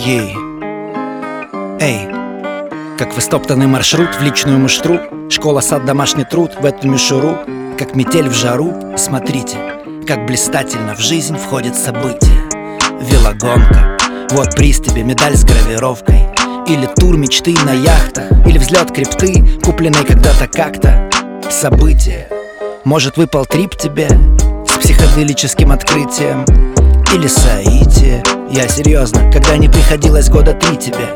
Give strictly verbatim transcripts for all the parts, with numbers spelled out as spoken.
Ей. Эй, как выстоптанный маршрут в личную муштру, школа, сад, домашний труд в эту мишуру, как метель в жару. Смотрите, как блистательно в жизнь входит событие. Велогонка, вот приз тебе, медаль с гравировкой. Или тур мечты на яхтах, или взлет крипты, купленный когда-то как-то. Событие. Может, выпал трип тебе с психоделическим открытием. Или соитие. Я серьезно, когда не приходилось года три тебе.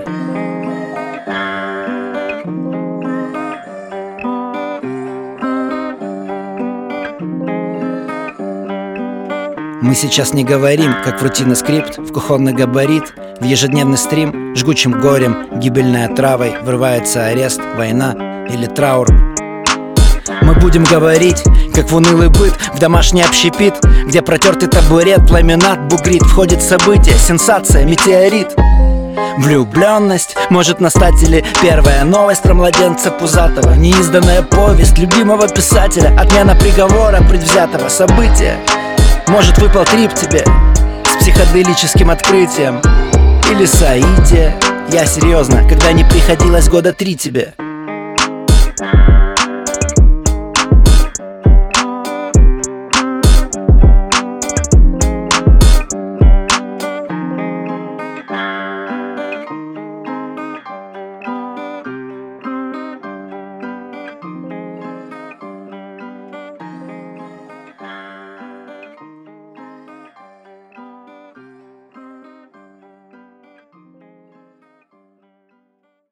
Мы сейчас не говорим, как в рутинный скрипт, в кухонный габарит, в ежедневный стрим, жгучим горем, гибельной отравой врывается арест, война или траур. Мы будем говорить, как в унылый быт, в домашний общепит, где протертый табурет, ламинат, бугрит. Входит событие, сенсация, метеорит. Влюбленность может настать или первая новость про младенца пузатого, неизданная повесть любимого писателя, отмена приговора предвзятого. События. Может, выпал трип тебе с психоделическим открытием. Или соитие. Я серьезно, когда не приходилось года три тебе.